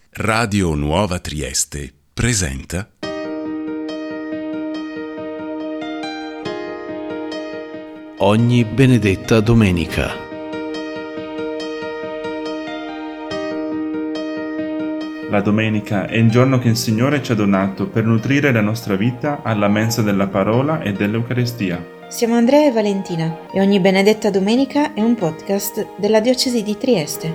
Radio Nuova Trieste presenta Ogni benedetta domenica. La domenica è il giorno che il Signore ci ha donato per nutrire la nostra vita alla mensa della parola e dell'Eucaristia. Siamo Andrea e Valentina e Ogni benedetta domenica è un podcast della diocesi di Trieste.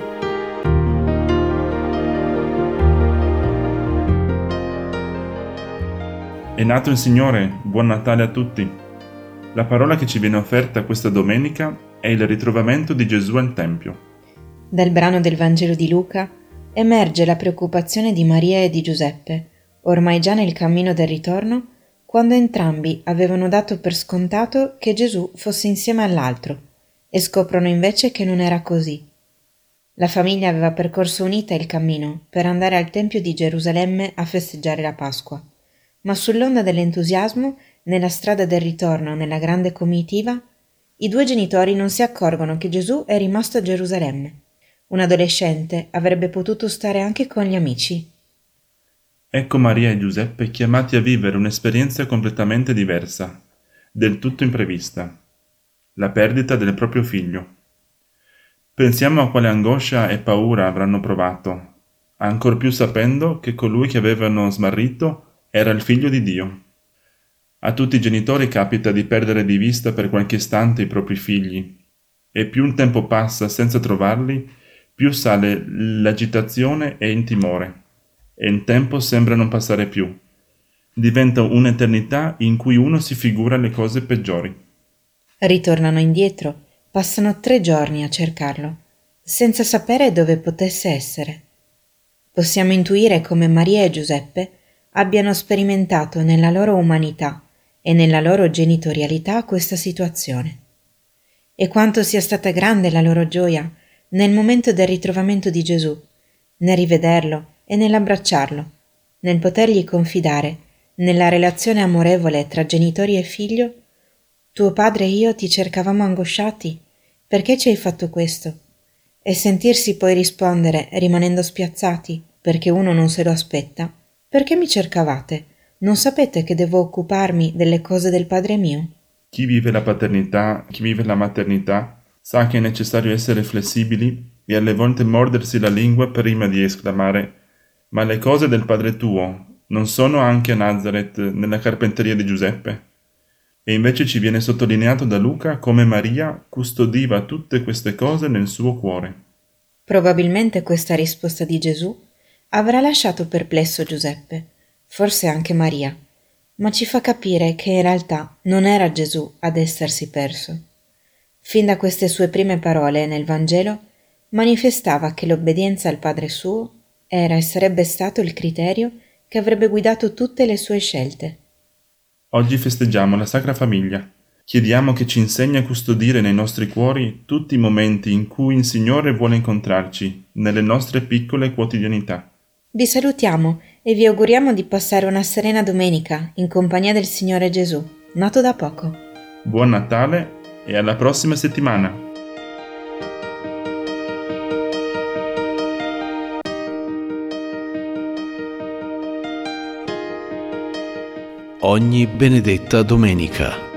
È nato il Signore, buon Natale a tutti! La parola che ci viene offerta questa domenica è il ritrovamento di Gesù al Tempio. Dal brano del Vangelo di Luca emerge la preoccupazione di Maria e di Giuseppe, ormai già nel cammino del ritorno, quando entrambi avevano dato per scontato che Gesù fosse insieme all'altro e scoprono invece che non era così. La famiglia aveva percorso unita il cammino per andare al Tempio di Gerusalemme a festeggiare la Pasqua, ma sull'onda dell'entusiasmo, nella strada del ritorno nella grande comitiva, i due genitori non si accorgono che Gesù è rimasto a Gerusalemme. Un adolescente avrebbe potuto stare anche con gli amici. Ecco Maria e Giuseppe chiamati a vivere un'esperienza completamente diversa, del tutto imprevista, la perdita del proprio figlio. Pensiamo a quale angoscia e paura avranno provato, ancor più sapendo che colui che avevano smarrito era il figlio di Dio. A tutti i genitori capita di perdere di vista per qualche istante i propri figli, e più il tempo passa senza trovarli, più sale l'agitazione e il timore. E il tempo sembra non passare più. Diventa un'eternità in cui uno si figura le cose peggiori. Ritornano indietro, passano 3 giorni a cercarlo, senza sapere dove potesse essere. Possiamo intuire come Maria e Giuseppe abbiano sperimentato nella loro umanità e nella loro genitorialità questa situazione. E quanto sia stata grande la loro gioia nel momento del ritrovamento di Gesù, nel rivederlo e nell'abbracciarlo, nel potergli confidare, nella relazione amorevole tra genitori e figlio: tuo padre e io ti cercavamo angosciati, perché ci hai fatto questo? E sentirsi poi rispondere, rimanendo spiazzati, perché uno non se lo aspetta: perché mi cercavate? Non sapete che devo occuparmi delle cose del padre mio? Chi vive la paternità, chi vive la maternità, sa che è necessario essere flessibili e alle volte mordersi la lingua prima di esclamare: ma le cose del Padre tuo non sono anche a Nazareth, nella carpenteria di Giuseppe? E invece ci viene sottolineato da Luca come Maria custodiva tutte queste cose nel suo cuore. Probabilmente questa risposta di Gesù avrà lasciato perplesso Giuseppe, forse anche Maria, ma ci fa capire che in realtà non era Gesù ad essersi perso. Fin da queste sue prime parole nel Vangelo manifestava che l'obbedienza al Padre suo era e sarebbe stato il criterio che avrebbe guidato tutte le sue scelte. Oggi festeggiamo la Sacra Famiglia. Chiediamo che ci insegni a custodire nei nostri cuori tutti i momenti in cui il Signore vuole incontrarci, nelle nostre piccole quotidianità. Vi salutiamo e vi auguriamo di passare una serena domenica in compagnia del Signore Gesù, nato da poco. Buon Natale e alla prossima settimana! Ogni benedetta domenica.